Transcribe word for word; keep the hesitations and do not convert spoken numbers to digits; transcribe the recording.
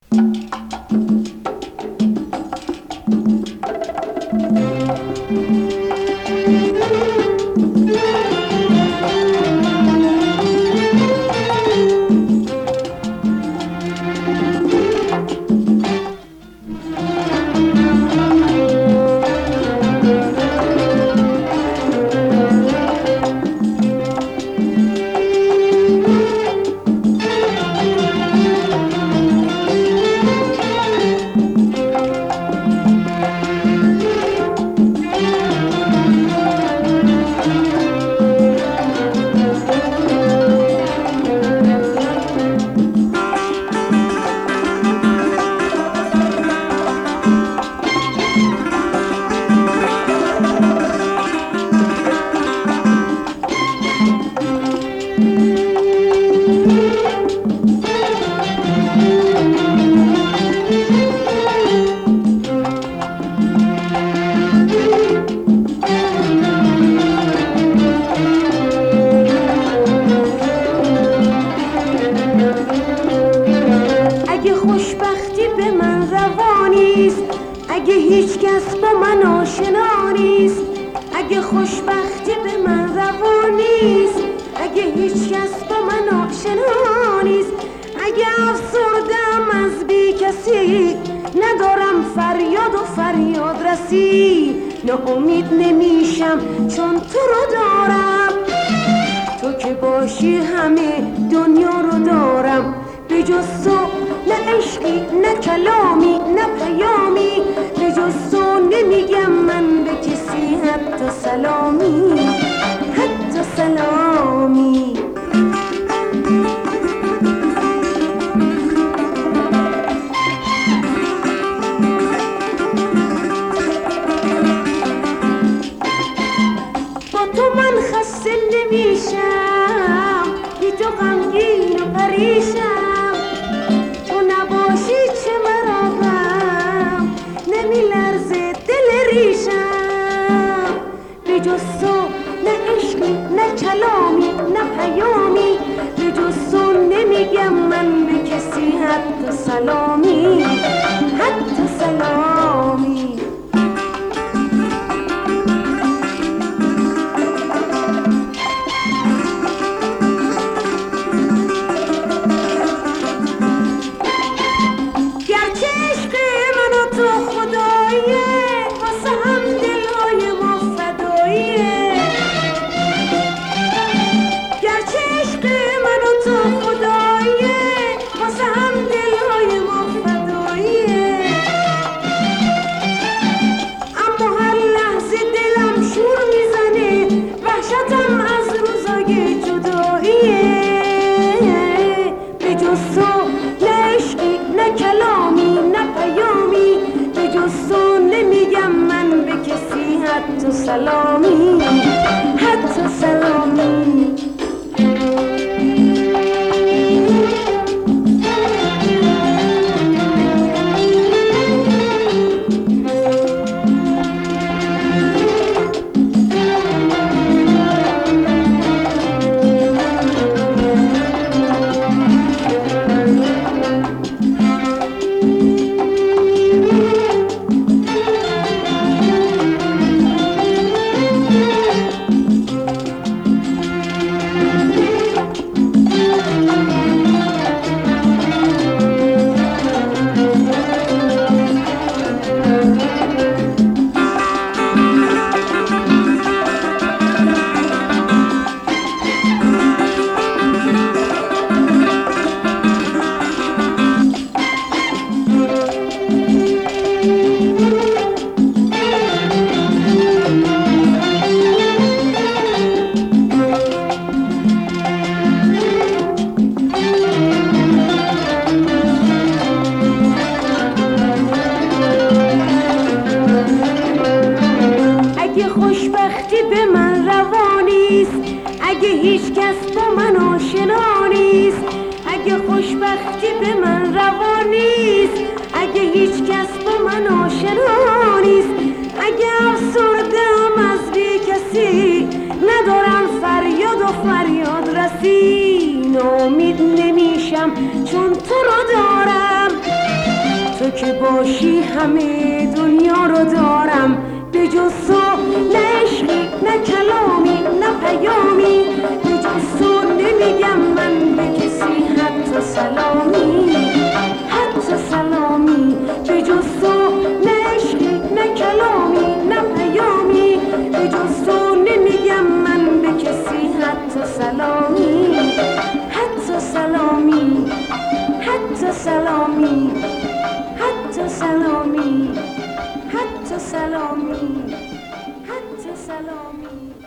ناامید نمیشم چون تو رو دارم، تو که باشی همه دنیا رو دارم. به جز تو نه عشقی نه کلامی نه پیامی، به جز تو نمیگم من به کسی حتی سلامی، حتی سلامی. نمیشم بی تو غمگین و پریشم، تو نباشی چه مرا غم نمیلرزه دل ریشم. به جز تو نه عشقی نه کلامی نه پیامی، به جز تو نمیگم من به کسی حتی سلامی، حتی سلامی. حتی سلامی، حتی سلامی. که باشی همه دنیا رو دارم به جز تو، نه عشقی نه کلامی نه پیامی، به جز تو نمیگم من به کسی حتی سلامی، حتی سلامی، به جز تو نه عشقی نه کلامی نه پیامی، به جز تو نمیگم من به کسی حتی سلامی، حتی سلامی، حتی سلامی، حتی سلامی، حتی سلامی، حتی سلامی.